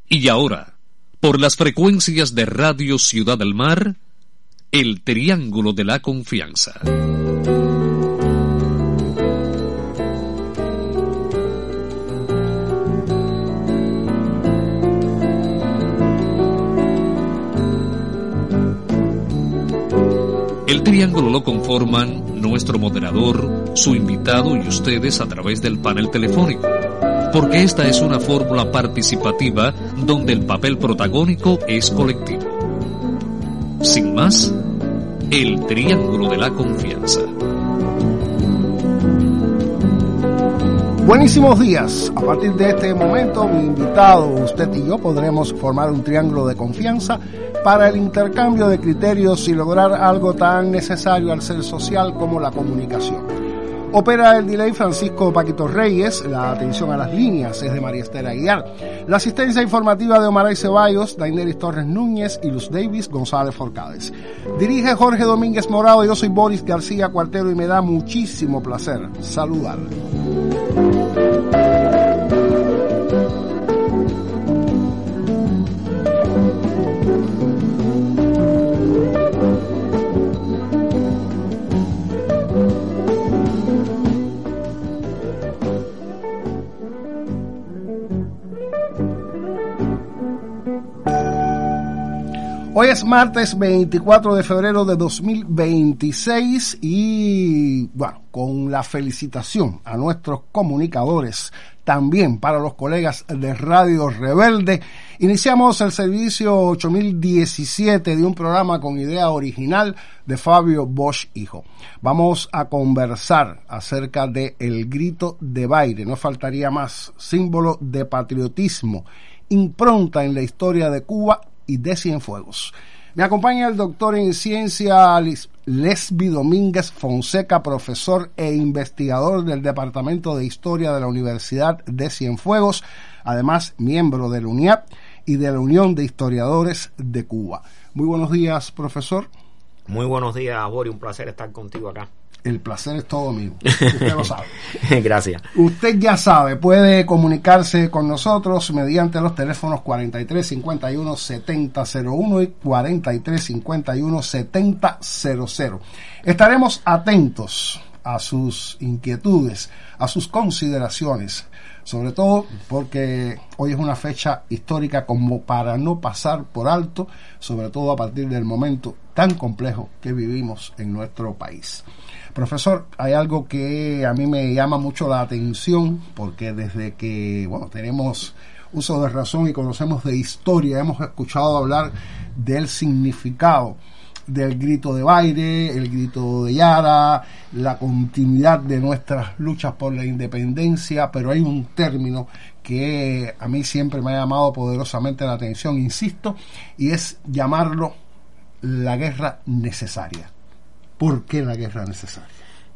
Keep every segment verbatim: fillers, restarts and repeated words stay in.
Y ahora, por las frecuencias de Radio Ciudad del Mar, el Triángulo de la Confianza. El triángulo lo conforman nuestro moderador, su invitado y ustedes a través del panel telefónico, porque esta es una fórmula participativa donde el papel protagónico es colectivo. Sin más, el Triángulo de la Confianza. Buenísimos días. A partir de este momento, mi invitado, usted y yo podremos formar un triángulo de confianza para el intercambio de criterios y lograr algo tan necesario al ser social como la comunicación. Opera el delay Francisco Paquito Reyes, la atención a las líneas es de María Esther Aguiar, la asistencia informativa de Omaray Ceballos, Daineris Torres Núñez y Luz Davis González Forcades. Dirige Jorge Domínguez Morado, yo soy Boris García Cuartero y me da muchísimo placer saludar. Hoy es martes veinticuatro de febrero de dos mil veintiséis y, bueno, con la felicitación a nuestros comunicadores, también para los colegas de Radio Rebelde, iniciamos el servicio ocho mil diecisiete de un programa con idea original de Fabio Bosch Hijo. Vamos a conversar acerca de el grito de Baire, no faltaría más, símbolo de patriotismo, impronta en la historia de Cuba y de Cienfuegos. Me acompaña el doctor en ciencia Lesbi Domínguez Fonseca, profesor e investigador del Departamento de Historia de la Universidad de Cienfuegos, además miembro de la UNIAP y de la Unión de Historiadores de Cuba. Muy buenos días, profesor. Muy buenos días, Boris, un placer estar contigo acá. El placer es todo mío, usted lo sabe. Gracias. Usted ya sabe, puede comunicarse con nosotros mediante los teléfonos cuarenta y tres cincuenta y uno setenta cero uno y cuarenta y tres cincuenta y uno setenta cero cero. Estaremos atentos a sus inquietudes, a sus consideraciones, sobre todo porque hoy es una fecha histórica como para no pasar por alto, sobre todo a partir del momento tan complejo que vivimos en nuestro país. Profesor, hay algo que a mí me llama mucho la atención, porque desde que, bueno, tenemos uso de razón y conocemos de historia, hemos escuchado hablar del significado del grito de Baire, el grito de Yara, la continuidad de nuestras luchas por la independencia, pero hay un término que a mí siempre me ha llamado poderosamente la atención, insisto, y es llamarlo la guerra necesaria. ¿Por qué la guerra necesaria?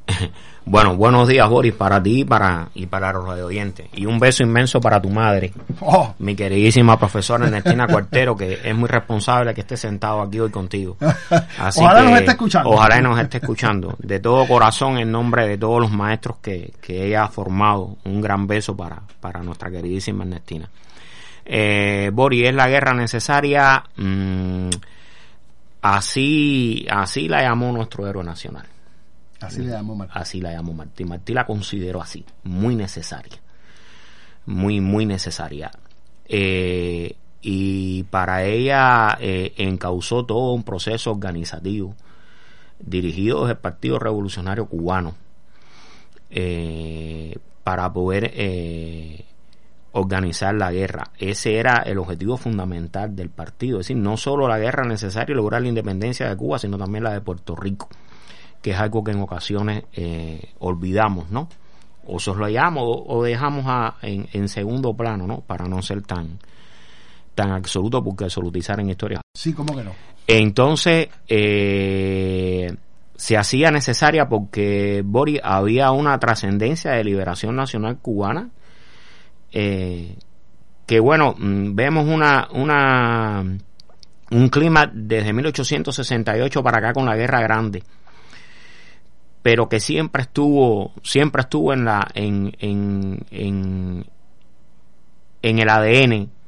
Bueno, buenos días, Boris, para ti y para, y para los radioyentes. Y un beso inmenso para tu madre, oh. mi queridísima profesora Ernestina Cuartero, que es muy responsable que esté sentado aquí hoy contigo. Así ojalá que, nos esté escuchando. Ojalá nos esté escuchando. De todo corazón, en nombre de todos los maestros que, que ella ha formado, un gran beso para, para nuestra queridísima Ernestina. Eh, Boris, ¿es la guerra necesaria? Mm, Así, así la llamó nuestro héroe nacional. Así le llamó Martí. Así la llamó Martí. Martí la consideró así, muy necesaria. Muy, muy necesaria. Eh, y para ella eh, encauzó todo un proceso organizativo dirigido desde el Partido Revolucionario Cubano eh, para poder eh, organizar la guerra. Ese era el objetivo fundamental del partido, es decir, no solo la guerra necesaria y lograr la independencia de Cuba, sino también la de Puerto Rico, que es algo que en ocasiones eh, olvidamos, ¿no? O soslayamos o, o dejamos a, en, en segundo plano, ¿no? Para no ser tan tan absoluto, porque absolutizar en historia. Sí, ¿cómo que no? Entonces, eh, se hacía necesaria porque, Boris, había una trascendencia de liberación nacional cubana. Eh, que bueno, vemos una una un clima desde mil ochocientos sesenta y ocho para acá con la Guerra Grande, pero que siempre estuvo siempre estuvo en la en en en, en el A D N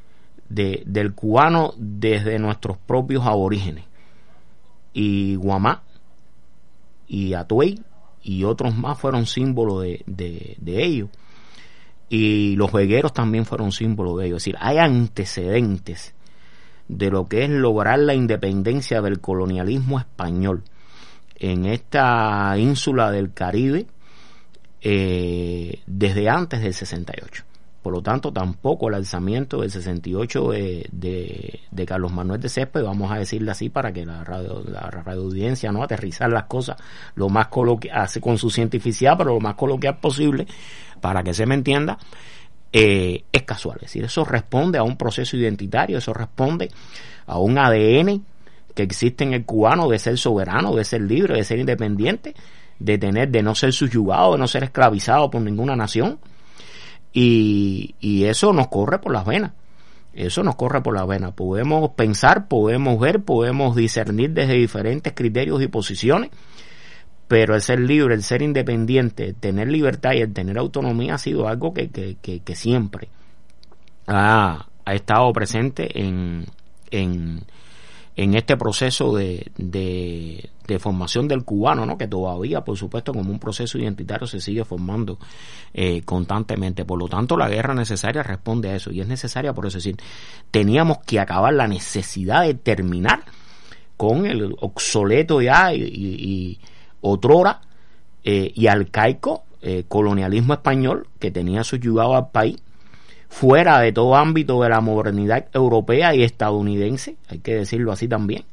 de, del cubano desde nuestros propios aborígenes. Y Guamá y Atuey y otros más fueron símbolos de, de, de ellos. Y los vegueros también fueron símbolos de ellos. Es decir, hay antecedentes de lo que es lograr la independencia del colonialismo español en esta ínsula del Caribe eh, desde antes del sesenta y ocho. Por lo tanto, tampoco el alzamiento del sesenta y ocho de, de, de Carlos Manuel de Céspedes, vamos a decirle así para que la radio, la radio audiencia, no aterrizar las cosas lo más coloquial, con su cientificidad, pero lo más coloquial posible, para que se me entienda, eh, es casual. Es decir, eso responde a un proceso identitario, eso responde a un A D N que existe en el cubano de ser soberano, de ser libre, de ser independiente, de tener, de no ser subyugado, de no ser esclavizado por ninguna nación. Y, y eso nos corre por las venas, eso nos corre por las venas. Podemos pensar, podemos ver, podemos discernir desde diferentes criterios y posiciones, pero el ser libre, el ser independiente, el tener libertad y el tener autonomía ha sido algo que, que, que, que siempre ha, ha estado presente en, en, en este proceso de, de, de formación del cubano, ¿no? Que todavía, por supuesto, como un proceso identitario se sigue formando eh, constantemente. Por lo tanto, la guerra necesaria responde a eso, y es necesaria por eso. Es decir, teníamos que acabar la necesidad de terminar con el obsoleto ya y, y, y otrora eh, y arcaico eh, colonialismo español que tenía subyugado al país, fuera de todo ámbito de la modernidad europea y estadounidense, hay que decirlo así también,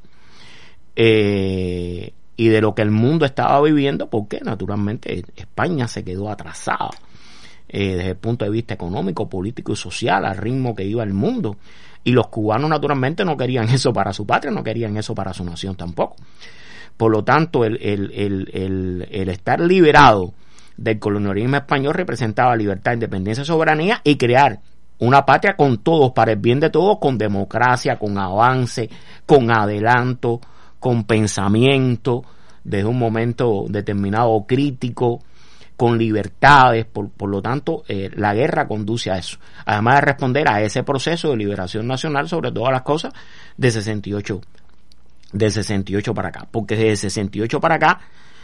eh, y de lo que el mundo estaba viviendo, porque naturalmente España se quedó atrasada eh, desde el punto de vista económico, político y social al ritmo que iba el mundo, y los cubanos naturalmente no querían eso para su patria, no querían eso para su nación tampoco. Por lo tanto, el, el, el, el, el estar liberado del colonialismo español representaba libertad, independencia, soberanía y crear una patria con todos, para el bien de todos, con democracia, con avance, con adelanto, con pensamiento, desde un momento determinado crítico, con libertades. Por, por lo tanto, eh, la guerra conduce a eso. Además de responder a ese proceso de liberación nacional, sobre todas las cosas, de sesenta y ocho, de sesenta y ocho para acá. Porque desde sesenta y ocho para acá,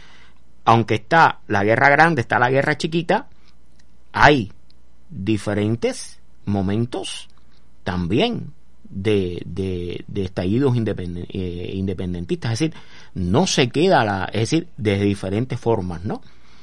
aunque está la guerra grande, está la guerra chiquita, hay diferentes momentos también de, de, de estallidos independent, eh, independentistas. Es decir, no se queda la, es decir, de diferentes formas, ¿no?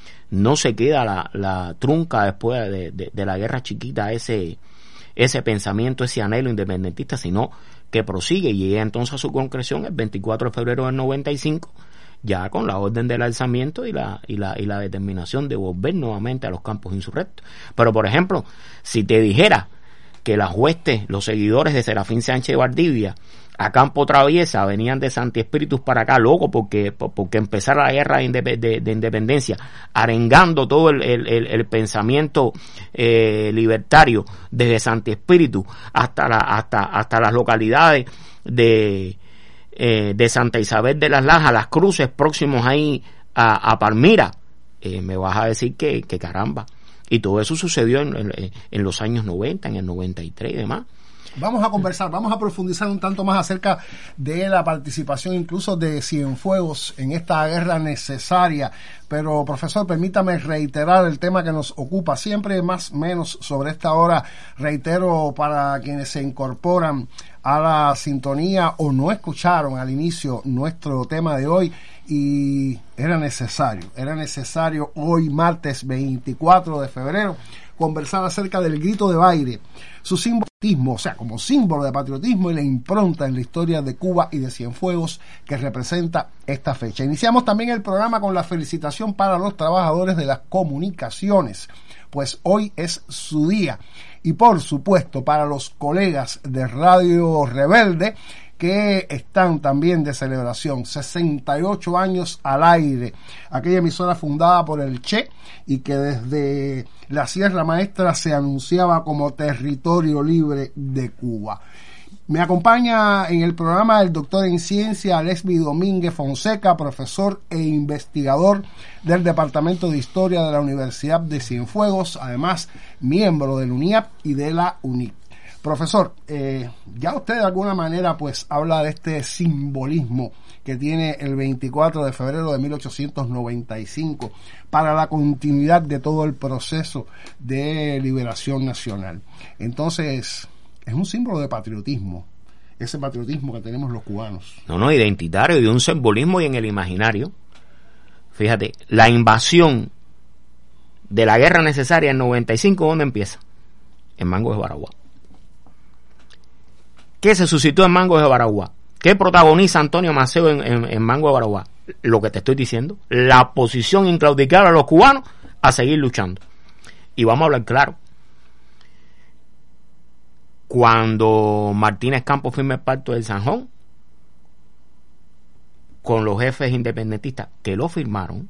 No se queda la, la trunca después de, de, de la guerra chiquita, ese, ese pensamiento, ese anhelo independentista, sino que prosigue y llega entonces a su concreción el veinticuatro de febrero del noventa y cinco, ya con la orden del alzamiento y la, y la, y la determinación de volver nuevamente a los campos insurrectos. Pero, por ejemplo, si te dijera que las huestes, los seguidores de Serafín Sánchez de Valdivia, a Campo Traviesa, venían de Santi Espíritus para acá, loco, porque, porque empezara la guerra de, indep- de, de independencia, arengando todo el, el, el, el pensamiento eh, libertario, desde Santi Espíritus hasta, la, hasta, hasta las localidades de... Eh, de Santa Isabel de las Lajas, Las Cruces, próximos ahí a, a Palmira, eh, me vas a decir que, que caramba. Y todo eso sucedió en, en, en los años noventa, en el noventa y tres y demás. Vamos a conversar, vamos a profundizar un tanto más acerca de la participación incluso de Cienfuegos en esta guerra necesaria. Pero, profesor, permítame reiterar el tema que nos ocupa siempre, más o menos sobre esta hora. Reitero para quienes se incorporan a la sintonía o no escucharon al inicio nuestro tema de hoy, y era necesario, era necesario hoy martes veinticuatro de febrero conversar acerca del grito de Baire, su simbolismo, o sea, como símbolo de patriotismo y la impronta en la historia de Cuba y de Cienfuegos que representa esta fecha. Iniciamos también el programa con la felicitación para los trabajadores de las comunicaciones, pues hoy es su día. Y por supuesto para los colegas de Radio Rebelde, que están también de celebración, sesenta y ocho años al aire, aquella emisora fundada por el Che y que desde la Sierra Maestra se anunciaba como territorio libre de Cuba. Me acompaña en el programa el doctor en ciencia Lesbi Domínguez Fonseca, profesor e investigador del Departamento de Historia de la Universidad de Cienfuegos, además miembro del UNIAP y de la UNIC. Profesor, eh, ya usted de alguna manera pues habla de este simbolismo que tiene el veinticuatro de febrero de mil ochocientos noventa y cinco para la continuidad de todo el proceso de liberación nacional. Entonces, es un símbolo de patriotismo, ese patriotismo que tenemos los cubanos. No, no, identitario y un simbolismo y en el imaginario. Fíjate, la invasión de la guerra necesaria en noventa y cinco, ¿dónde empieza? En Mangos de Baraguá. ¿Qué se suscitó en Mangos de Baraguá? ¿Qué protagoniza Antonio Maceo en, en, en Mangos de Baraguá? Lo que te estoy diciendo, la posición inclaudicable de los cubanos a seguir luchando. Y vamos a hablar claro. Cuando Martínez Campos firma el pacto del Zanjón, con los jefes independentistas que lo firmaron,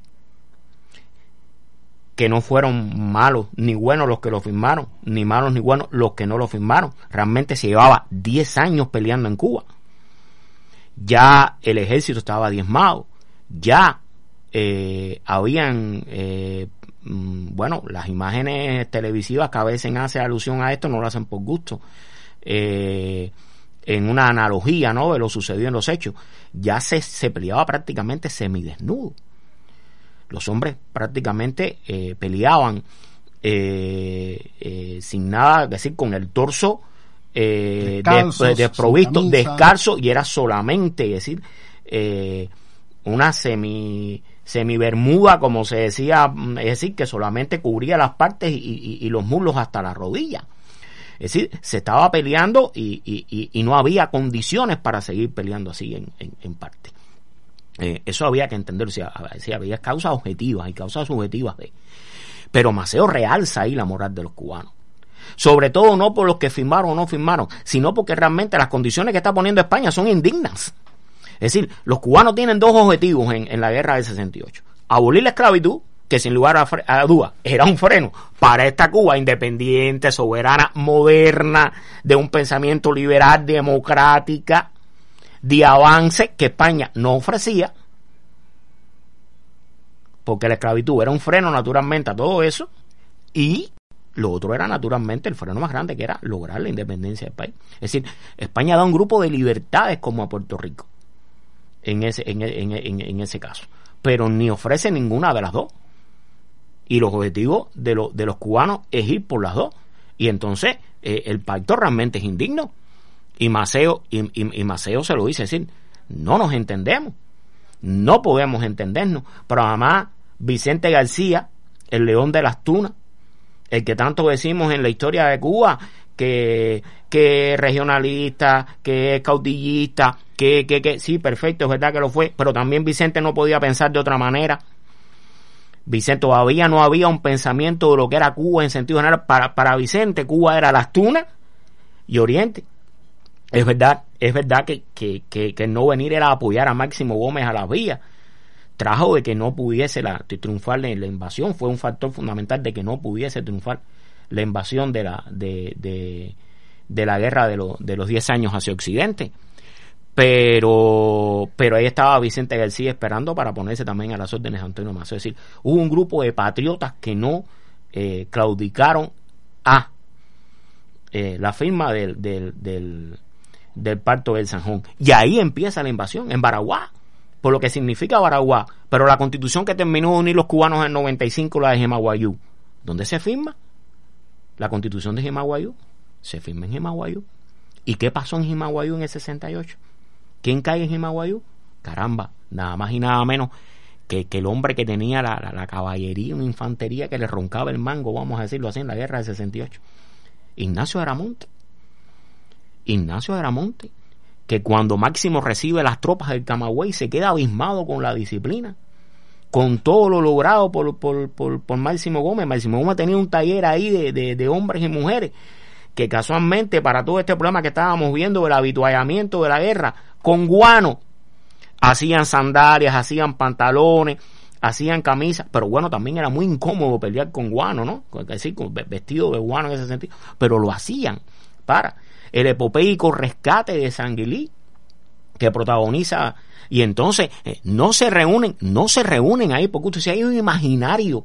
que no fueron malos ni buenos los que lo firmaron, ni malos ni buenos los que no lo firmaron. Realmente se llevaba diez años peleando en Cuba. Ya el ejército estaba diezmado, ya eh, habían, eh, bueno, las imágenes televisivas que a veces hacen alusión a esto no lo hacen por gusto, eh, en una analogía, ¿no?, de lo sucedido en los hechos. Ya se, se peleaba prácticamente semidesnudo. Los hombres prácticamente eh, peleaban eh, eh, sin nada, es decir, con el torso eh, Descalzos, desprovisto, descalzo, y era solamente, es decir, eh, una semi semi bermuda, como se decía, es decir, que solamente cubría las partes y, y, y los muslos hasta la rodilla. Es decir, se estaba peleando y, y, y, y no había condiciones para seguir peleando así en, en, en parte. Eh, eso había que entender, o sea, había causas objetivas y causas subjetivas de. Pero Maceo realza ahí la moral de los cubanos. Sobre todo no por los que firmaron o no firmaron, sino porque realmente las condiciones que está poniendo España son indignas. Es decir, los cubanos tienen dos objetivos en, en la guerra del sesenta y ocho. Abolir la esclavitud, que sin lugar a, fre- a duda era un freno para esta Cuba independiente, soberana, moderna, de un pensamiento liberal, democrática, de avance que España no ofrecía, porque la esclavitud era un freno naturalmente a todo eso, y lo otro era naturalmente el freno más grande, que era lograr la independencia del país. Es decir, España da un grupo de libertades como a Puerto Rico en ese, en, en, en, en ese caso, pero ni ofrece ninguna de las dos, y los objetivos de, lo, de los cubanos es ir por las dos, y entonces eh, el pacto realmente es indigno. Y Maceo, y, y, y Maceo se lo dice, es decir, no nos entendemos, no podemos entendernos. Pero además Vicente García, el león de las tunas, el que tanto decimos en la historia de Cuba, que, que es regionalista, que es caudillista, que, que, que sí, perfecto, es verdad que lo fue, pero también Vicente no podía pensar de otra manera. Vicente, todavía no había un pensamiento de lo que era Cuba en sentido general. Para, para Vicente, Cuba era las tunas y Oriente. Es verdad, es verdad que, que, que, que el no venir era apoyar a Máximo Gómez a las vías. Trajo de que no pudiese la, triunfar la, la invasión. Fue un factor fundamental de que no pudiese triunfar la invasión de la, de, de, de la guerra de, lo, de los diez años hacia Occidente. Pero, pero ahí estaba Vicente García esperando para ponerse también a las órdenes de Antonio Maceo. Es decir, hubo un grupo de patriotas que no eh, claudicaron a eh, la firma del, del, del del pacto del Zanjón, y ahí empieza la invasión en Baraguá, por lo que significa Baraguá. Pero la constitución que terminó de unir los cubanos en el noventa y cinco, la de Jemaguayú, ¿dónde se firma? La constitución de Jemaguayú se firma en Jemaguayú. ¿Y qué pasó en Jemaguayú en el sesenta y ocho? ¿Quién cae en Jemaguayú? Caramba, nada más y nada menos que, que el hombre que tenía la, la, la caballería, una infantería que le roncaba el mango, vamos a decirlo así, en la guerra del sesenta y ocho. Ignacio Aramonte. Ignacio Aramonte, que cuando Máximo recibe las tropas del Camagüey se queda abismado con la disciplina, con todo lo logrado por, por, por, por Máximo Gómez. Máximo Gómez tenía un taller ahí de, de, de hombres y mujeres que casualmente para todo este problema que estábamos viendo del habituallamiento de la guerra, con guano hacían sandalias, hacían pantalones, hacían camisas, pero bueno, también era muy incómodo pelear con guano, ¿no? Es decir, con vestido de guano en ese sentido, pero lo hacían para el epopeico rescate de Sanguilí, que protagoniza, y entonces eh, no se reúnen, no se reúnen ahí, porque usted, si hay un imaginario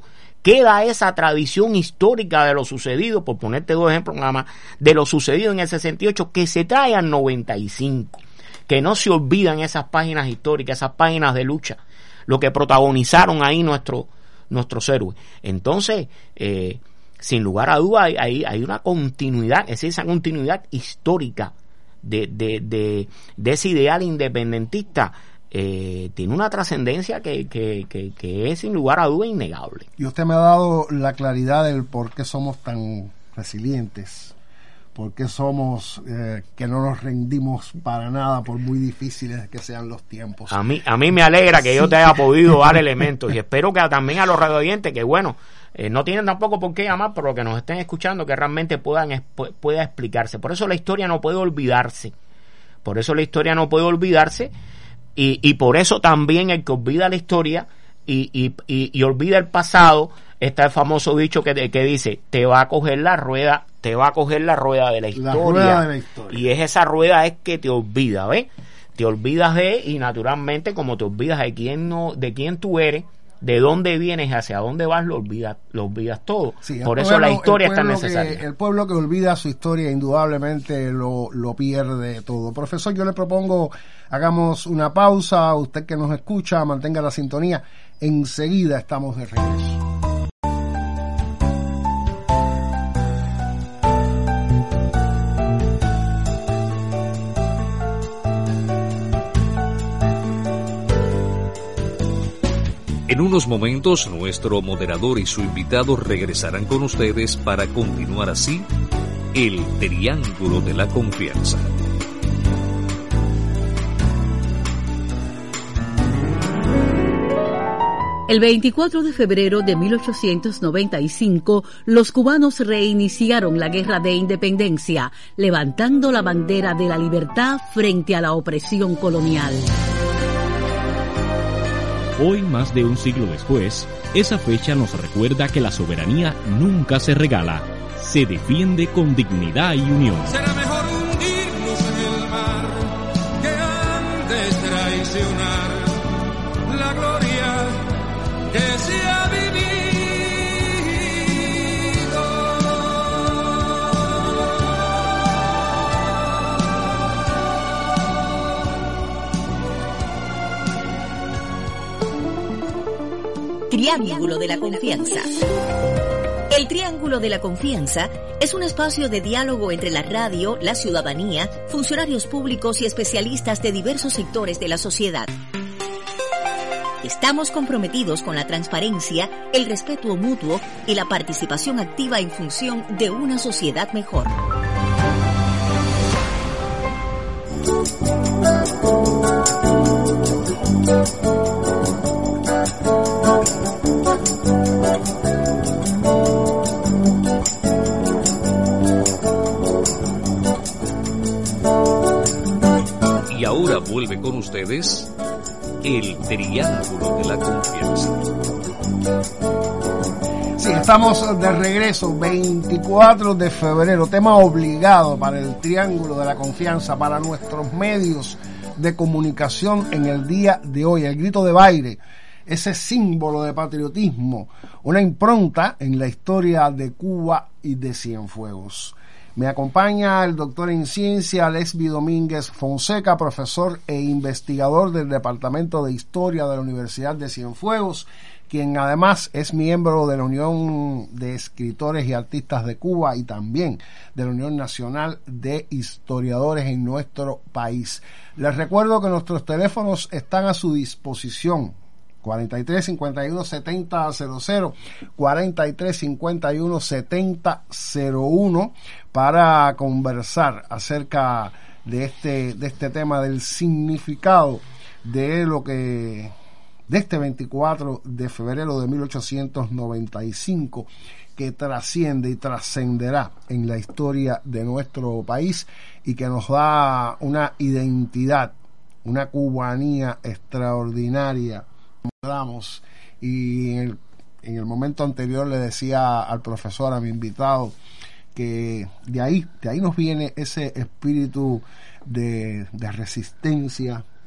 queda esa tradición histórica de lo sucedido, por ponerte dos ejemplos nada más, de lo sucedido en el sesenta y ocho, que se trae al noventa y cinco, que no se olvidan esas páginas históricas, esas páginas de lucha, lo que protagonizaron ahí nuestros nuestros héroes. Entonces, eh, sin lugar a duda, hay, hay, hay una continuidad, es decir, esa continuidad histórica de, de, de, de ese ideal independentista. Eh, tiene una trascendencia que, que, que, que es sin lugar a duda innegable. Y usted me ha dado la claridad del por qué somos tan resilientes, por qué somos eh, que no nos rendimos para nada por muy difíciles que sean los tiempos. A mí, a mí me alegra que sí. yo te haya podido dar elementos y espero que también a los radioyentes que bueno, eh, no tienen tampoco por qué llamar, pero que nos estén escuchando, que realmente puedan pueda explicarse. Por eso la historia no puede olvidarse, por eso la historia no puede olvidarse. Y, y por eso también el que olvida la historia y, y, y, y olvida el pasado, está el famoso dicho que, que dice, te va a coger la rueda, te va a coger la rueda de la historia. La rueda de la historia. Y es esa rueda es que te olvida, ¿ves? Te olvidas de, y naturalmente como te olvidas de quién no, de quién tú eres, de dónde vienes, hacia dónde vas, lo olvidas, lo olvidas todo. Sí, por eso pueblo, la historia es tan necesaria. Que, el pueblo que olvida su historia indudablemente lo, lo pierde todo. Profesor, yo le propongo, hagamos una pausa, usted que nos escucha, mantenga la sintonía, enseguida estamos de regreso. En unos momentos, nuestro moderador y su invitado regresarán con ustedes para continuar así el Triángulo de la Confianza. El veinticuatro de febrero de mil ochocientos noventa y cinco, los cubanos reiniciaron la Guerra de Independencia, levantando la bandera de la libertad frente a la opresión colonial. Hoy, más de un siglo después, esa fecha nos recuerda que la soberanía nunca se regala, se defiende con dignidad y unión. Será mejor hundirnos en el mar que antes traicionar la gloria que se ha vivido. Triángulo de la Confianza. El Triángulo de la Confianza es un espacio de diálogo entre la radio, la ciudadanía, funcionarios públicos y especialistas de diversos sectores de la sociedad. Estamos comprometidos con la transparencia, el respeto mutuo y la participación activa en función de una sociedad mejor. Y ahora vuelve con ustedes el Triángulo de la Confianza. Sí, estamos de regreso, veinticuatro de febrero, tema obligado para el Triángulo de la Confianza, para nuestros medios de comunicación en el día de hoy. El grito de baile, ese símbolo de patriotismo, una impronta en la historia de Cuba y de Cienfuegos. Me acompaña el doctor en ciencia Lesbi Domínguez Fonseca, profesor e investigador del Departamento de Historia de la Universidad de Cienfuegos, quien además es miembro de la Unión de Escritores y Artistas de Cuba y también de la Unión Nacional de Historiadores en nuestro país. Les recuerdo que nuestros teléfonos están a su disposición. cuarenta y tres cincuenta y uno setenta cero cero, cuarenta y tres cincuenta y uno setenta cero uno para conversar acerca de este de este tema, del significado de lo que de este veinticuatro de febrero de mil ochocientos noventa y cinco, que trasciende y trascenderá en la historia de nuestro país y que nos da una identidad, una cubanía extraordinaria. Y en el, en el momento anterior le decía al profesor, a mi invitado, que de ahí, de ahí nos viene ese espíritu de, de resistencia,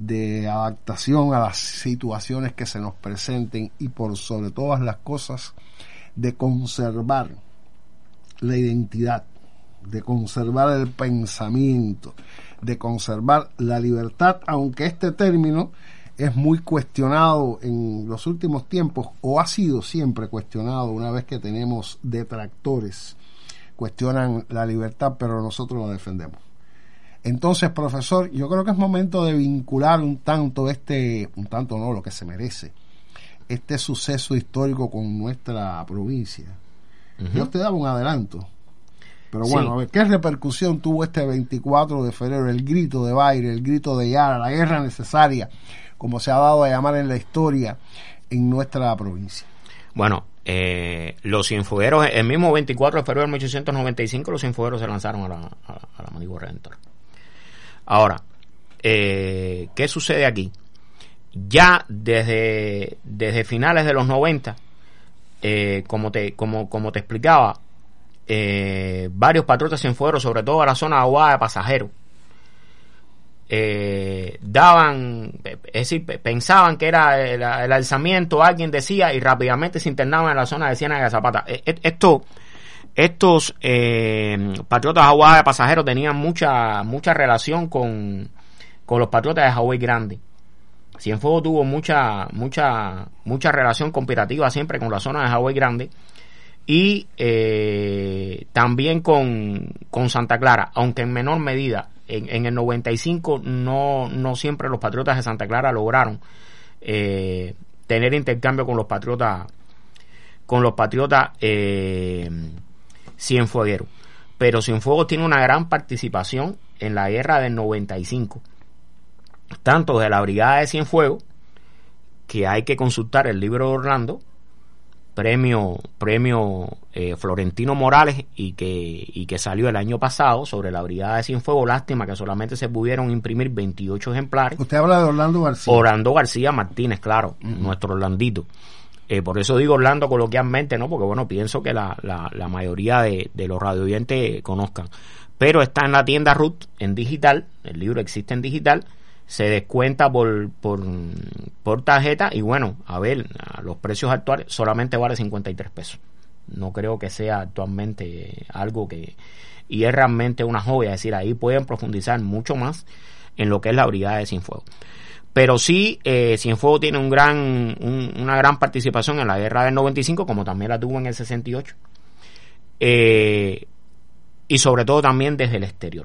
de adaptación a las situaciones que se nos presenten y por sobre todas las cosas de conservar la identidad, de conservar el pensamiento, de conservar la libertad, aunque este término es muy cuestionado en los últimos tiempos, o ha sido siempre cuestionado una vez que tenemos detractores, cuestionan la libertad, pero nosotros la defendemos. Entonces, profesor, yo creo que es momento de vincular un tanto este, un tanto no, lo que se merece, este suceso histórico con nuestra provincia. Uh-huh. Yo te daba un adelanto, pero bueno, sí. A ver, ¿qué repercusión tuvo este veinticuatro de febrero, el grito de Baire, el grito de Yara, la guerra necesaria, como se ha dado a llamar en la historia en nuestra provincia? Bueno, eh, los cienfuegueros, el mismo veinticuatro de febrero de mil ochocientos noventa y cinco, los cienfuegueros se lanzaron a la, a, a la Manigua Redentora. Ahora, eh, ¿qué sucede aquí? Ya desde, desde finales de los noventa, eh, como te como como te explicaba, eh, varios patriotas cienfuegueros, sobre todo a la zona de Aguada de Pasajeros, eh, daban, es decir, pensaban que era el, el alzamiento, alguien decía, y rápidamente se internaban en la zona de Ciénaga de Zapata. Esto Estos eh, patriotas de Aguada de Pasajeros tenían mucha mucha relación con, con los patriotas de Hawái Grande. Cienfuegos tuvo mucha mucha mucha relación conspirativa siempre con la zona de Hawái Grande y eh, también con, con Santa Clara, aunque en menor medida. En, en el noventa y cinco no no siempre los patriotas de Santa Clara lograron eh, tener intercambio con los patriotas con los patriotas eh, cienfuegueros, pero Cienfuegos tiene una gran participación en la guerra del noventa y cinco, tanto de la brigada de Cienfuegos, que hay que consultar el libro de Orlando, premio premio eh, Florentino Morales, y que y que salió el año pasado sobre la brigada de Cienfuegos. Lástima que solamente se pudieron imprimir veintiocho ejemplares. Usted habla de Orlando García. Orlando García Martínez, claro, uh-huh. Nuestro Orlandito. Eh, por eso digo Orlando coloquialmente, ¿no? Porque, bueno, pienso que la, la, la mayoría de, de los radioyentes conozcan. Pero está en la tienda Ruth, en digital, el libro existe en digital, se descuenta por, por, por tarjeta, y bueno, a ver, a los precios actuales solamente vale cincuenta y tres pesos. No creo que sea actualmente algo que... Y es realmente una joya, es decir, ahí pueden profundizar mucho más en lo que es la brigada de Cienfuegos. Pero sí, eh, Cienfuegos tiene un gran, un, una gran participación en la guerra del noventa y cinco, como también la tuvo en el sesenta y ocho. Eh, y sobre todo también desde el exterior.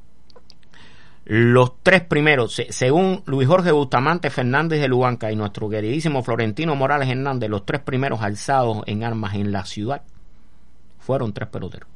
Los tres primeros, se, según Luis Jorge Bustamante Fernández de Lubanca y nuestro queridísimo Florentino Morales Hernández, los tres primeros alzados en armas en la ciudad fueron tres peloteros.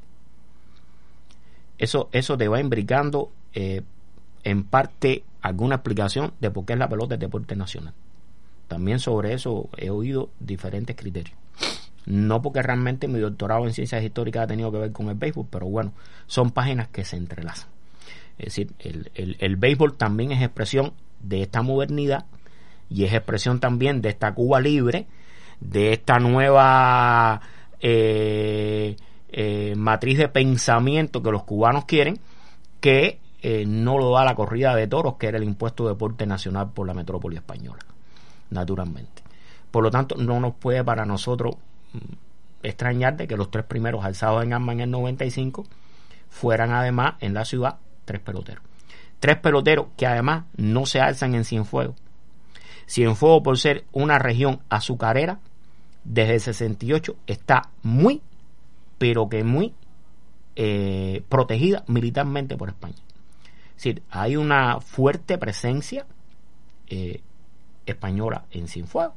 Eso, eso te va imbricando eh, en parte alguna explicación de por qué es la pelota el deporte nacional. También sobre eso he oído diferentes criterios. No porque realmente mi doctorado en ciencias históricas ha tenido que ver con el béisbol, pero bueno, son páginas que se entrelazan. Es decir, el, el, el béisbol también es expresión de esta modernidad y es expresión también de esta Cuba libre, de esta nueva eh, eh, matriz de pensamiento que los cubanos quieren, que eh, no lo da la corrida de toros, que era el impuesto de deporte nacional por la metrópoli española, naturalmente. Por lo tanto, no nos puede para nosotros extrañar de que los tres primeros alzados en armas en el noventa y cinco fueran además en la ciudad tres peloteros. Tres peloteros que además no se alzan en Cienfuegos. Cienfuegos, por ser una región azucarera, desde el sesenta y ocho está muy, pero que muy eh, protegida militarmente por España. Es decir, hay una fuerte presencia eh, española en Cienfuegos.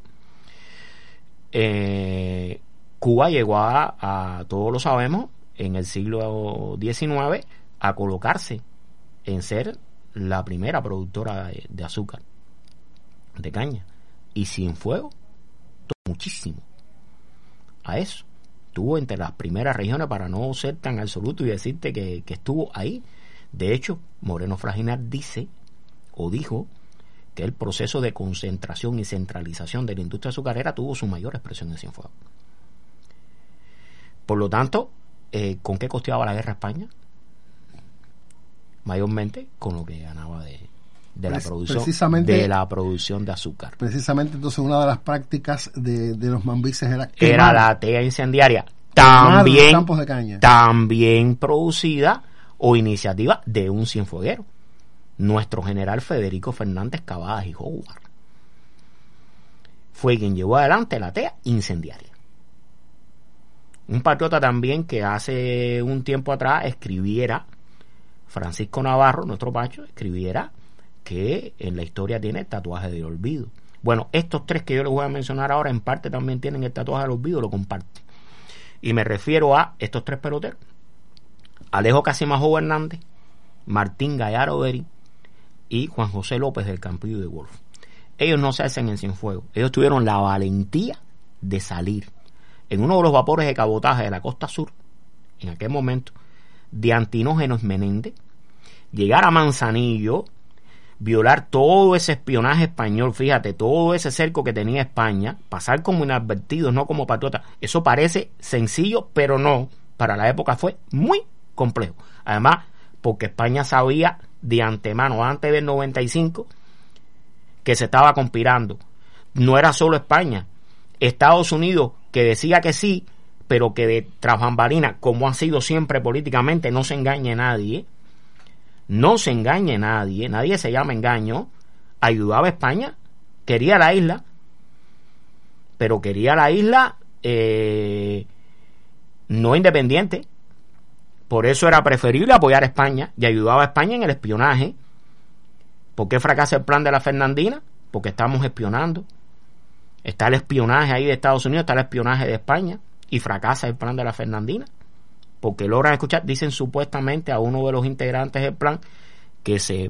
Eh, Cuba llegó a, a, todos lo sabemos, en el siglo diecinueve a colocarse en ser la primera productora de, de azúcar, de caña, y Cienfuegos muchísimo a eso. Estuvo entre las primeras regiones, para no ser tan absoluto y decirte que, que estuvo ahí. De hecho, Moreno Fraginar dice o dijo que el proceso de concentración y centralización de la industria azucarera tuvo su mayor expresión en Cienfuegos. Por lo tanto, eh, ¿con qué costeaba la guerra España? Mayormente con lo que ganaba de, de la Pre- producción precisamente- de la producción de azúcar. Precisamente entonces una de las prácticas de, de los mambises era Era quemar- la tea incendiaria, quemar los también, campos de caña. también producida o iniciativa de un cienfueguero, nuestro general Federico Fernández Cavadas y Howard. Fue quien llevó adelante la tea incendiaria. Un patriota también que hace un tiempo atrás escribiera, Francisco Navarro, nuestro Pacho, escribiera que en la historia tiene el tatuaje del olvido. Bueno, estos tres que yo les voy a mencionar ahora en parte también tienen el tatuaje del olvido, lo comparten. Y me refiero a estos tres peloteros: Alejo Casimajo Hernández, Martín Gallardo Beri y Juan José López del Campillo de Wolf. Ellos no se hacen en Cienfuegos. Ellos tuvieron la valentía de salir en uno de los vapores de cabotaje de la costa sur, en aquel momento, de Antinógenos Menéndez, llegar a Manzanillo, violar todo ese espionaje español, fíjate, todo ese cerco que tenía España, pasar como inadvertidos, no como patriotas. Eso parece sencillo, pero no. Para la época fue muy complejo. Además, porque España sabía de antemano, antes del noventa y cinco, que se estaba conspirando. No era solo España, Estados Unidos, que decía que sí, pero que de tras bambalinas, como ha sido siempre políticamente, no se engañe nadie, no se engañe nadie, nadie se llama engaño, ayudaba a España, quería la isla, pero quería la isla eh, no independiente. Por eso era preferible apoyar a España y ayudaba a España en el espionaje. ¿Por qué fracasa el plan de la Fernandina? Porque estamos espionando. Está el espionaje ahí de Estados Unidos, está el espionaje de España, y fracasa el plan de la Fernandina. Porque logran escuchar, dicen supuestamente a uno de los integrantes del plan que se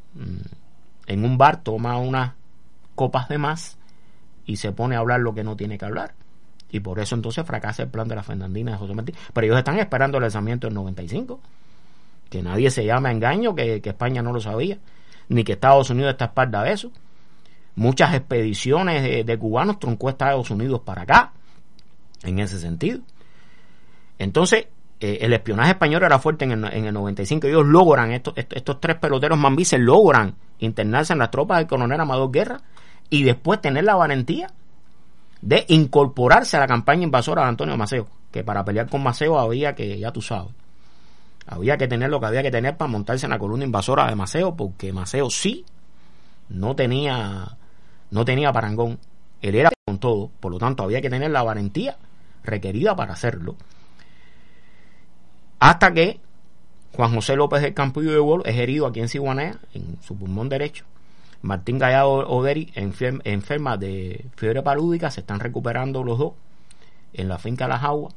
en un bar toma unas copas de más y se pone a hablar lo que no tiene que hablar. Y por eso entonces fracasa el plan de la Fernandina de José Martí. Pero ellos están esperando el lanzamiento del noventa y cinco. Que nadie se llame a engaño, que, que España no lo sabía, ni que Estados Unidos está a espalda de eso. Muchas expediciones de, de cubanos truncó Estados Unidos para acá, en ese sentido. Entonces, eh, el espionaje español era fuerte en el, en el noventa y cinco. Ellos logran, estos, estos, estos tres peloteros mambises logran internarse en las tropas del coronel Amador Guerra y después tener la valentía de incorporarse a la campaña invasora de Antonio Maceo, que para pelear con Maceo había que, ya tú sabes, había que tener lo que había que tener para montarse en la columna invasora de Maceo, porque Maceo sí no tenía no tenía parangón, él era con todo, por lo tanto había que tener la valentía requerida para hacerlo. Hasta que Juan José López del Campillo de Wolf es herido aquí en Siguanea, en su pulmón derecho. Martín Gallardo Oderi enferma, enferma de fiebre palúdica, se están recuperando los dos en la finca Las Aguas.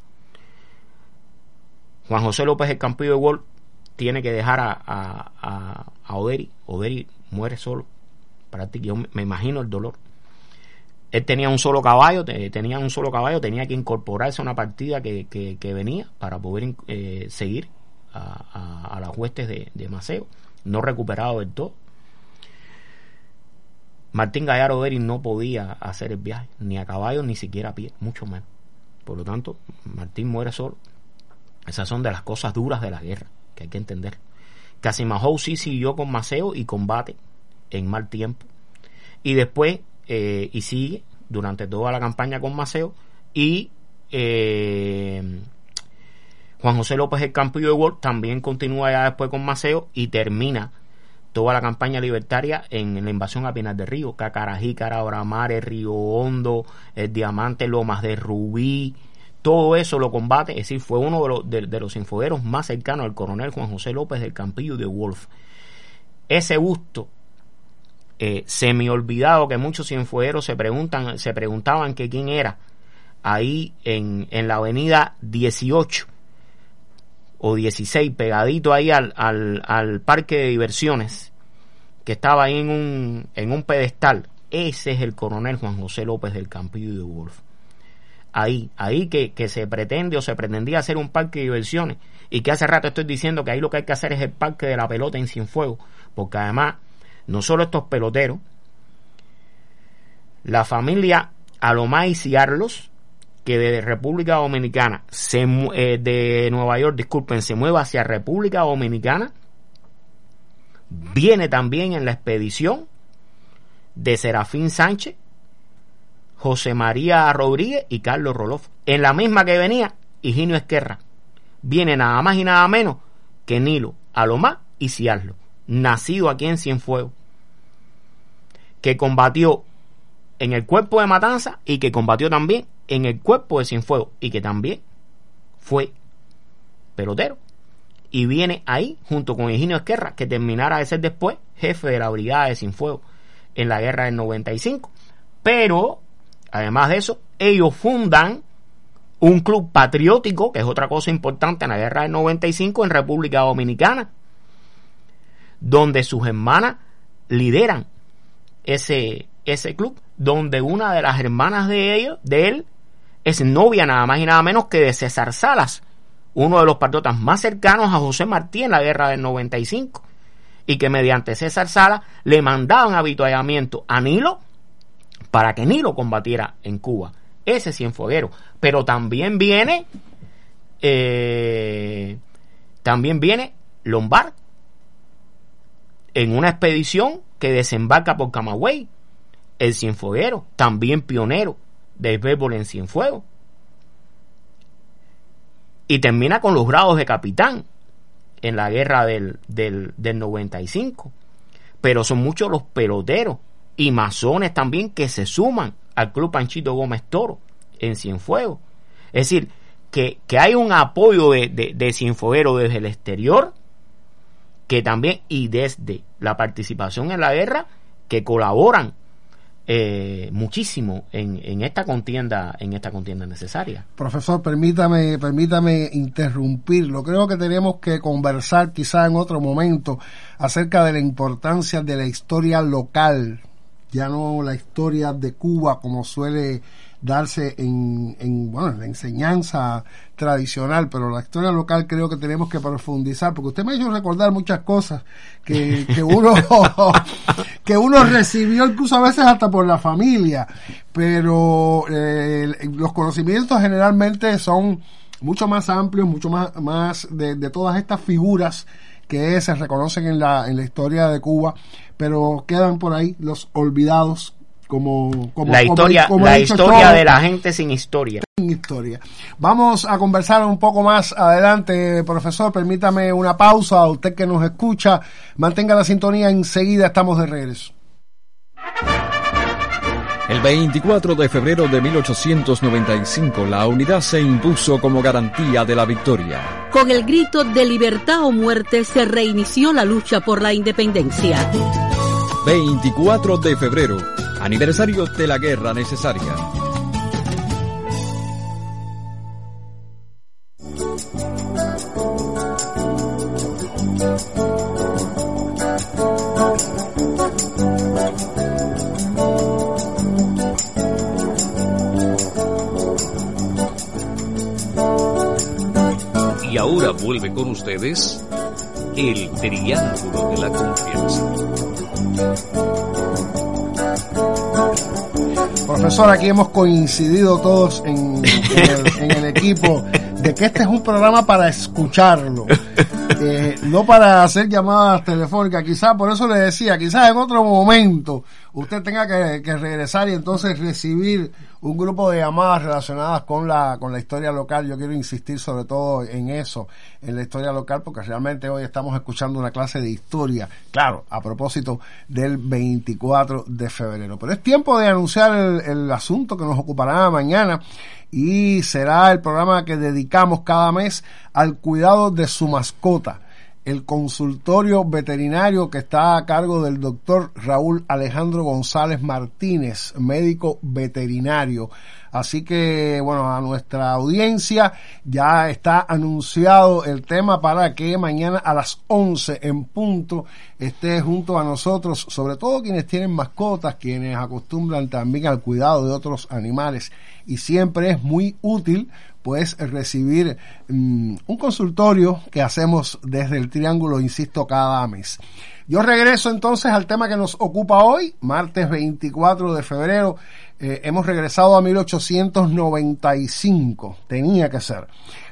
Juan José López del Campillo de Wolf tiene que dejar a, a, a, a Oderi. Oderi muere solo. Yo me imagino el dolor. Él tenía un solo caballo, tenía un solo caballo, tenía que incorporarse a una partida que, que, que venía para poder eh, seguir a, a, a las huestes de, de Maceo, no recuperado del todo. Martín Gallardo Oderi no podía hacer el viaje, ni a caballo, ni siquiera a pie, mucho menos. Por lo tanto, Martín muere solo. Esas son de las cosas duras de la guerra, que hay que entender. Casimajo sí siguió con Maceo y combate en mal tiempo. Y después, eh, y sigue durante toda la campaña con Maceo. Y eh, Juan José López del Campillo de Wolf también continúa ya después con Maceo y termina toda la campaña libertaria en la invasión a Pinar del Río, Cacarají, Carabramares, Río Hondo, el Diamante, Lomas de Rubí, todo eso lo combate. Es decir, fue uno de los, de, de los infogueros más cercanos al coronel Juan José López del Campillo de Wolf. Ese busto eh, semi olvidado que muchos cienfuegueros se preguntan, se preguntaban que quién era, ahí en, en la avenida dieciocho o dieciséis, pegadito ahí al, al, al parque de diversiones, que estaba ahí en un, en un pedestal. Ese es el coronel Juan José López del Campillo de Wolf. Ahí, ahí que, que se pretende o se pretendía hacer un parque de diversiones, y que hace rato estoy diciendo que ahí lo que hay que hacer es el parque de la pelota en Cienfuegos, porque además, no solo estos peloteros, la familia Alomay y Ciarlos, que de República Dominicana, se, eh, de Nueva York, disculpen, se mueve hacia República Dominicana, Viene también en la expedición de Serafín Sánchez, José María Rodríguez y Carlos Roloff. En la misma que venía Higinio Esquerra. Viene nada más y nada menos que Nilo Alomar y Ciarlo, nacido aquí en Cienfuegos, que combatió en el cuerpo de Matanza y que combatió también en el cuerpo de Cienfuegos y que también fue pelotero. Y viene ahí junto con Higinio Esquerra, que terminara de ser después jefe de la brigada de Cienfuegos en la guerra del noventa y cinco. Pero además de eso, ellos fundan un club patriótico, que es otra cosa importante en la guerra del noventa y cinco, en República Dominicana, donde sus hermanas lideran ese, ese club, donde una de las hermanas de ellos, de él, es novia nada más y nada menos que de César Salas, uno de los patriotas más cercanos a José Martí en la guerra del noventa y cinco, y que mediante César Salas le mandaban avituallamiento a Nilo para que Nilo combatiera en Cuba. Ese cienfueguero. Pero también viene eh, también viene Lombard en una expedición que desembarca por Camagüey, el cienfueguero, también pionero del béisbol en Cienfuegos, y termina con los grados de capitán en la guerra del, del, del noventa y cinco. Pero son muchos los peloteros y masones también que se suman al Club Panchito Gómez Toro en Cienfuegos. Es decir, que, que hay un apoyo de, de, de cienfuegueros desde el exterior, que también, y desde la participación en la guerra, que colaboran eh, muchísimo en, en esta contienda, en esta contienda necesaria. Profesor, permítame, permítame interrumpirlo. Creo que tenemos que conversar quizá en otro momento acerca de la importancia de la historia local, ya no la historia de Cuba como suele darse en, en bueno, en la enseñanza tradicional, pero la historia local creo que tenemos que profundizar, porque usted me ha hecho recordar muchas cosas que, que uno que uno recibió incluso a veces hasta por la familia, pero eh, los conocimientos generalmente son mucho más amplios, mucho más, más de, de todas estas figuras que se reconocen en la, en la historia de Cuba, pero quedan por ahí los olvidados, como, como la historia, como, como la historia Cholo, de la gente sin historia. Sin historia. Vamos a conversar un poco más adelante, profesor. Permítame una pausa. A usted que nos escucha, mantenga la sintonía. Enseguida estamos de regreso. El veinticuatro de febrero de mil ochocientos noventa y cinco, la unidad se impuso como garantía de la victoria. Con el grito de libertad o muerte se reinició la lucha por la independencia. veinticuatro de febrero, aniversario de la guerra necesaria. Y ahora vuelve con ustedes el Triángulo de la Confianza. Profesor, aquí hemos coincidido todos en, en, el, en el equipo de que este es un programa para escucharlo, eh, no para hacer llamadas telefónicas. Quizás, por eso le decía, quizás en otro momento usted tenga que, que regresar y entonces recibir un grupo de llamadas relacionadas con la con la historia local. Yo quiero insistir sobre todo en eso, en la historia local, porque realmente hoy estamos escuchando una clase de historia, claro, a propósito del veinticuatro de febrero. Pero es tiempo de anunciar el, el asunto que nos ocupará mañana, y será el programa que dedicamos cada mes al cuidado de su mascota. El consultorio veterinario que está a cargo del doctor Raúl Alejandro González Martínez, médico veterinario. Así que, bueno, a nuestra audiencia ya está anunciado el tema para que mañana a las once en punto esté junto a nosotros, sobre todo quienes tienen mascotas, quienes acostumbran también al cuidado de otros animales. Y siempre es muy útil pues recibir um, un consultorio que hacemos desde el Triángulo, insisto, cada mes. Yo regreso entonces al tema que nos ocupa hoy, martes veinticuatro de febrero. Eh, hemos regresado a mil ochocientos noventa y cinco, tenía que ser,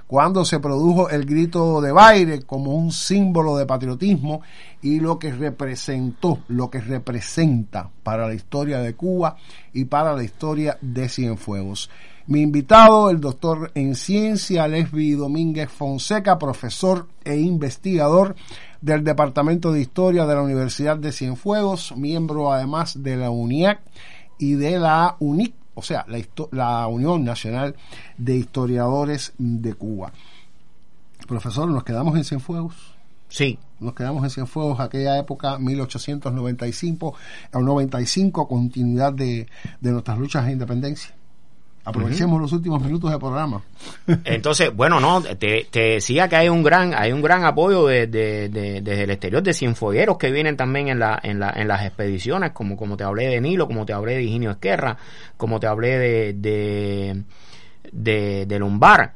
cuando se produjo el grito de Baile como un símbolo de patriotismo y lo que representó, lo que representa para la historia de Cuba y para la historia de Cienfuegos. Mi invitado, el doctor en ciencia Lesbi Domínguez Fonseca, profesor e investigador del Departamento de Historia de la Universidad de Cienfuegos, miembro además de la UNIAC y de la UNIC, o sea, la, la Unión Nacional de Historiadores de Cuba. Profesor, ¿nos quedamos en Cienfuegos? Sí. Nos quedamos en Cienfuegos, aquella época, mil ochocientos noventa y cinco, noventa y cinco, continuidad de, de nuestras luchas de independencia. Aprovechemos uh-huh. los últimos minutos del programa. Entonces, bueno, no, te, te decía que hay un gran, hay un gran apoyo de, de, de, desde el exterior de cienfuegueros que vienen también en la, en la, en las expediciones, como, como te hablé de Nilo, como te hablé de Higinio Esquerra, como te hablé de, de, de, de Lombard,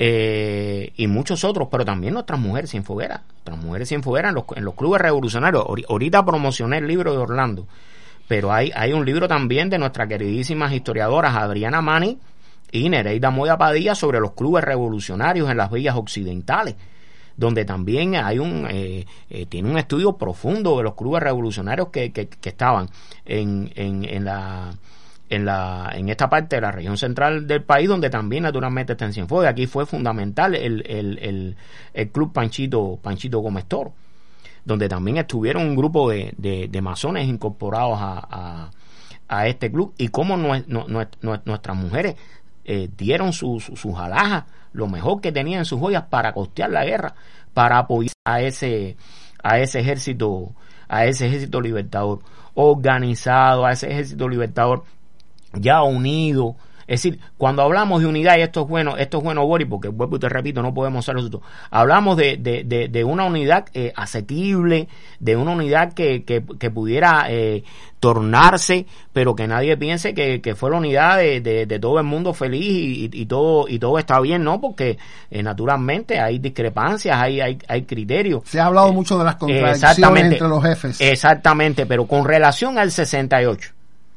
eh, y muchos otros, pero también nuestras mujeres cienfuegueras, nuestras mujeres cienfuegueras en los, en los clubes revolucionarios. Ahorita promocioné el libro de Orlando. Pero hay, hay un libro también de nuestras queridísimas historiadoras Adriana Mani y Nereida Moya Padilla sobre los clubes revolucionarios en las villas occidentales, donde también hay un eh, eh, tiene un estudio profundo de los clubes revolucionarios que, que, que estaban en, en, en la en la en esta parte de la región central del país, donde también naturalmente está en Cienfuegos. Aquí fue fundamental el, el, el, el club Panchito Panchito Gómez Toro, donde también estuvieron un grupo de, de, de masones incorporados a, a, a este club, y cómo nue, nue, nue, nuestras mujeres eh, dieron sus su, sus alhajas, lo mejor que tenían en sus joyas para costear la guerra, para apoyar a ese a ese ejército a ese ejército libertador organizado, a ese ejército libertador ya unido. Es decir, cuando hablamos de unidad, y esto es bueno, esto es bueno, Boris, porque vuelvo y te repito, no podemos ser nosotros. Hablamos de, de, de, de una unidad eh, asequible, de una unidad que, que, que pudiera eh, tornarse, pero que nadie piense que, que fue la unidad de, de, de todo el mundo feliz y, y, y todo y todo está bien, ¿no? Porque eh, naturalmente hay discrepancias, hay, hay, hay criterios. Se ha hablado eh, mucho de las contradicciones entre los jefes. Exactamente, pero con relación al sesenta y ocho.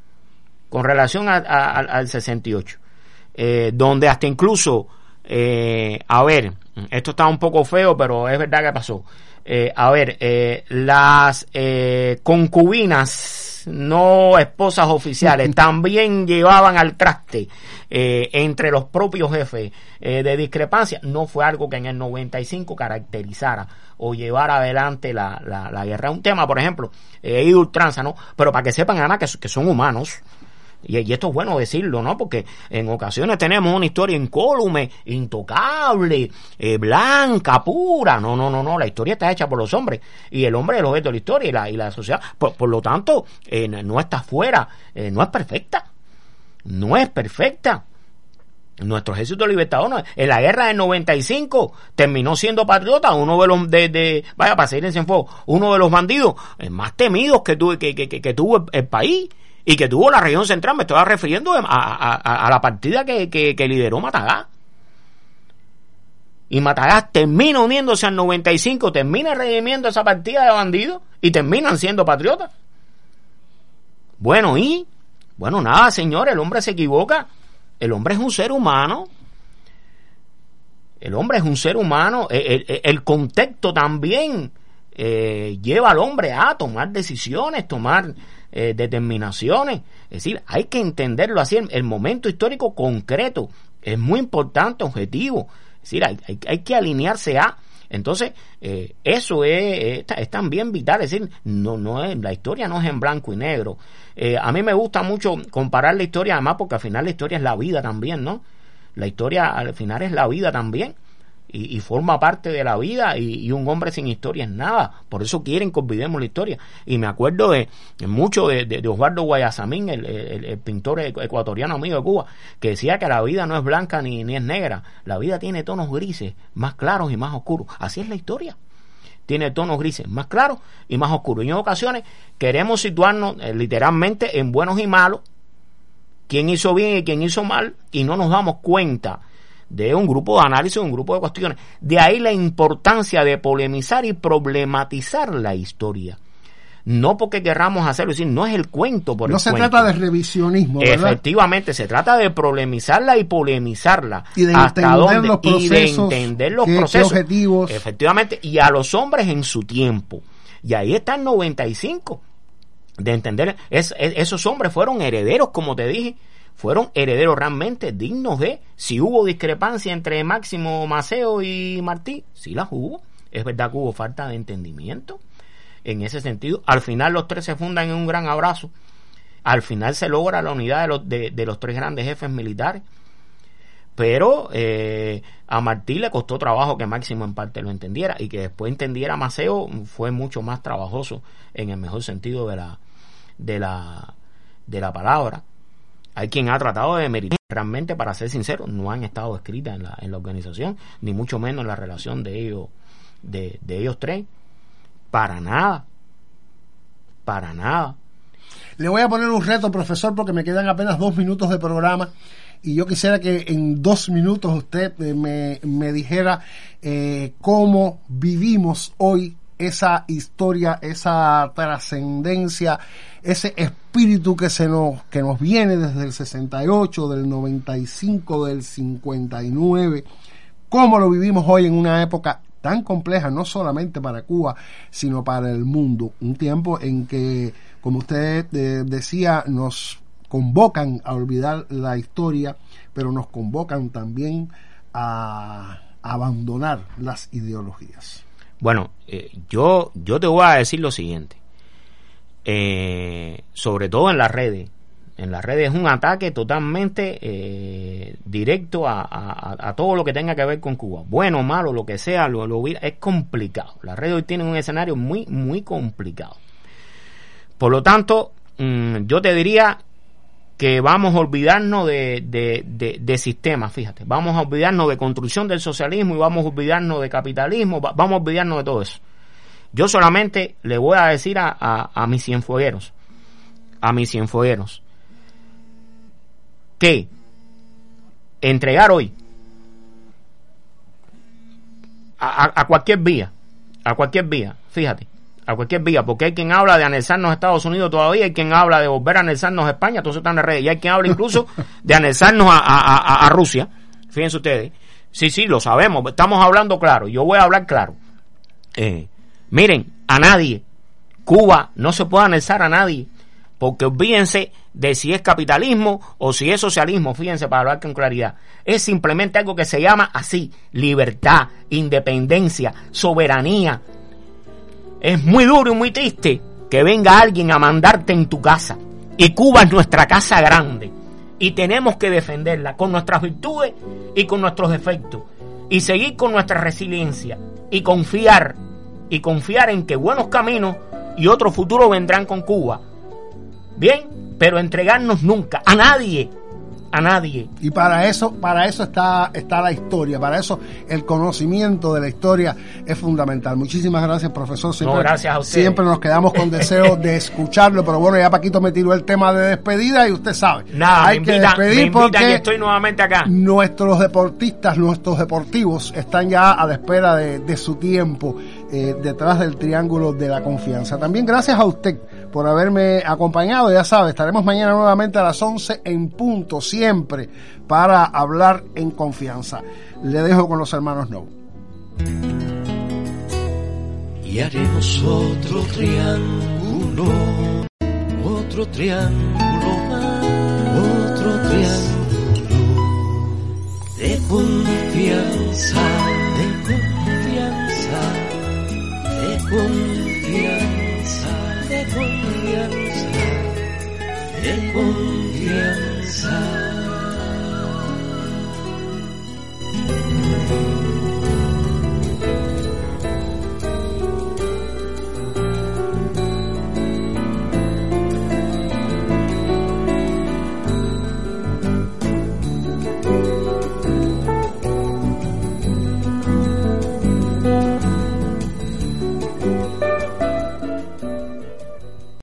Con relación a, a, al sesenta y ocho, eh, donde hasta incluso, eh, a ver, esto está un poco feo, pero es verdad que pasó. Eh, a ver, eh, las eh, concubinas, no esposas oficiales, también llevaban al traste eh, entre los propios jefes eh, de discrepancia. No fue algo que en el noventa y cinco caracterizara o llevara adelante la, la, la guerra. Un tema, por ejemplo, eh, y ultranza, ¿no? Pero para que sepan, Ana, que, que son humanos. Y, y esto es bueno decirlo, ¿no? Porque en ocasiones tenemos una historia incólume, intocable, eh, blanca, pura. No, no, no, no. La historia está hecha por los hombres. Y el hombre es el objeto de la historia y la, y la sociedad. Por, por lo tanto, eh, no está fuera. Eh, no es perfecta. No es perfecta. Nuestro ejército libertador no, en la guerra del noventa y cinco terminó siendo patriota, uno de los de, de vaya, para seguir en Cienfuegos, uno de los bandidos más temidos que tuvo que, que, que, que tuvo el, el país y que tuvo la región central. Me estaba refiriendo a, a, a, a la partida que, que, que lideró Matagás. Y Matagás termina uniéndose al noventa y cinco, termina redimiendo esa partida de bandidos y terminan siendo patriotas. Bueno, y bueno, nada, señores, el hombre se equivoca. El hombre es un ser humano. El hombre es un ser humano. El, el, el contexto también eh, lleva al hombre a tomar decisiones, tomar eh, determinaciones. Es decir, hay que entenderlo así. El, el momento histórico concreto es muy importante, objetivo. Es decir, hay, hay, hay que alinearse a. Entonces, eh, eso es, es, es también vital. Es decir, no, no es, la historia no es en blanco y negro. Eh, a mí me gusta mucho comparar la historia, además, porque al final la historia es la vida también, ¿no? La historia al final es la vida también. Y, y forma parte de la vida, y, y un hombre sin historia es nada. Por eso quieren que olvidemos la historia. Y me acuerdo de, de mucho de, de, de Osvaldo Guayasamín, el, el, el pintor ecuatoriano amigo de Cuba, que decía que la vida no es blanca ni, ni es negra. La vida tiene tonos grises, más claros y más oscuros. Así es la historia. Tiene tonos grises más claros y más oscuros. Y en ocasiones queremos situarnos eh, literalmente en buenos y malos, quién hizo bien y quién hizo mal, y no nos damos cuenta de un grupo de análisis, un grupo de cuestiones. De ahí la importancia de polemizar y problematizar la historia. no porque querramos hacerlo, es decir, no es el cuento por no el se cuento. trata de revisionismo, ¿verdad? Efectivamente, se trata de problemizarla y polemizarla. Y de hasta entender dónde, los procesos, y de entender los qué, procesos. qué objetivos. Efectivamente, y a los hombres en su tiempo. Y ahí está el noventa y cinco, de entender, es, es, esos hombres fueron herederos, como te dije, fueron herederos realmente dignos de, si hubo discrepancia entre Máximo Maceo y Martí, sí las hubo. Es verdad que hubo falta de entendimiento en ese sentido. Al final los tres se fundan en un gran abrazo. Al final se logra la unidad de los, de, de los tres grandes jefes militares. Pero eh, a Martí le costó trabajo que Máximo en parte lo entendiera, y que después entendiera Maceo fue mucho más trabajoso en el mejor sentido de la de la de la palabra. Hay quien ha tratado de demeritar, realmente, para ser sincero, no han estado escritas en la, en la organización, ni mucho menos en la relación de ellos de, de ellos tres. Para nada, para nada. Le voy a poner un reto, profesor, porque me quedan apenas dos minutos de programa, y yo quisiera que en dos minutos usted eh, me, me dijera eh, cómo vivimos hoy esa historia, esa trascendencia, ese espíritu que se nos que nos viene desde el sesenta y ocho, del noventa y cinco, del cincuenta y nueve. Cómo lo vivimos hoy en una época tan compleja, no solamente para Cuba, sino para el mundo. Un tiempo en que, como usted eh, decía, nos convocan a olvidar la historia, pero nos convocan también a abandonar las ideologías. Bueno, eh, yo, yo te voy a decir lo siguiente. Eh, sobre todo en las redes. En las redes es un ataque totalmente eh, directo a, a, a todo lo que tenga que ver con Cuba. Bueno o malo, lo que sea, lo, lo, es complicado. Las redes hoy tienen un escenario muy, muy complicado. Por lo tanto, mmm, yo te diría que vamos a olvidarnos de, de, de, de sistemas, fíjate. Vamos a olvidarnos de construcción del socialismo y vamos a olvidarnos de capitalismo, vamos a olvidarnos de todo eso. Yo solamente le voy a decir a, a, a mis cienfuegueros, a mis cienfuegueros, que entregar hoy a, a, a cualquier vía, a cualquier vía, fíjate, a cualquier vía, porque hay quien habla de anexarnos a Estados Unidos todavía, hay quien habla de volver a anexarnos a España, todo eso está en las redes, y hay quien habla incluso de anexarnos a, a, a, a Rusia. Fíjense ustedes, sí, sí, lo sabemos, estamos hablando claro, yo voy a hablar claro. Eh, miren, a nadie, Cuba no se puede anexar a nadie, porque olvídense de si es capitalismo o si es socialismo, fíjense, para hablar con claridad. Es simplemente algo que se llama así: libertad, independencia, soberanía. Es muy duro y muy triste que venga alguien a mandarte en tu casa, y Cuba es nuestra casa grande, y tenemos que defenderla con nuestras virtudes y con nuestros defectos, y seguir con nuestra resiliencia, y confiar, y confiar en que buenos caminos y otro futuro vendrán con Cuba. Bien, pero entregarnos nunca, a nadie, a nadie. Y para eso, para eso está, está la historia, para eso el conocimiento de la historia es fundamental. Muchísimas gracias, profesor. Siempre, no, gracias a usted. Siempre nos quedamos con deseo de escucharlo, pero bueno, ya Paquito me tiró el tema de despedida y usted sabe. Nada, hay me que invita, despedir me invitan porque y estoy nuevamente acá. Nuestros deportistas, nuestros deportivos están ya a la espera de, de su tiempo eh, detrás del triángulo de la confianza. También gracias a usted por haberme acompañado. Ya sabe, estaremos mañana nuevamente a las once en punto, siempre para hablar en confianza. Le dejo con los hermanos No. Y haremos otro triángulo, otro triángulo más, otro triángulo de confianza, de confianza, de confianza, de confianza, de confianza.